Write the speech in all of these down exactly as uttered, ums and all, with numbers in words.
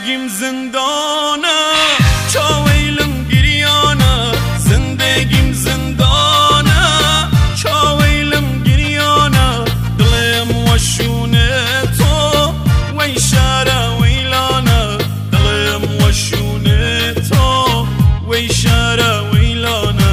زندگیم زندانه چاویلم گریانه زندگیم زندانه چاویلم گریانه دلم وشونه تو وی شاره ویلانه دلم وشونه تو وی شاره ویلانه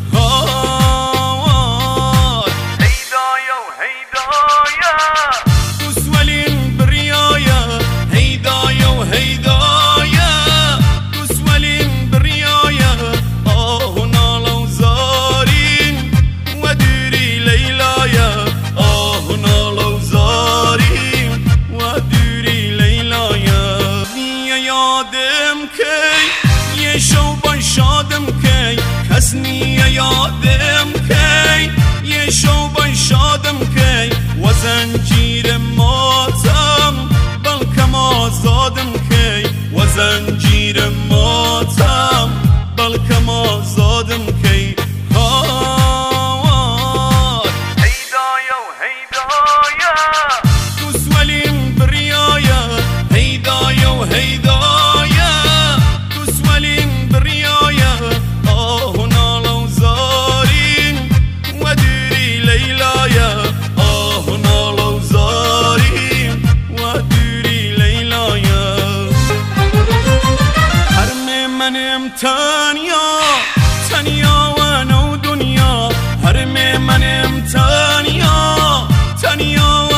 شو با شادم کی کس نیه یادم کی یه شو با شادم کی و زنجیر ماتم بلکم آزادم کی و زنجیر ماتم بلکم آزادم کی هیدایا و هیدایا دوست ولیم بریایا هیدایا و هیدایا تانیا تانیا و نو دنیا هرم منم تانیا تانیا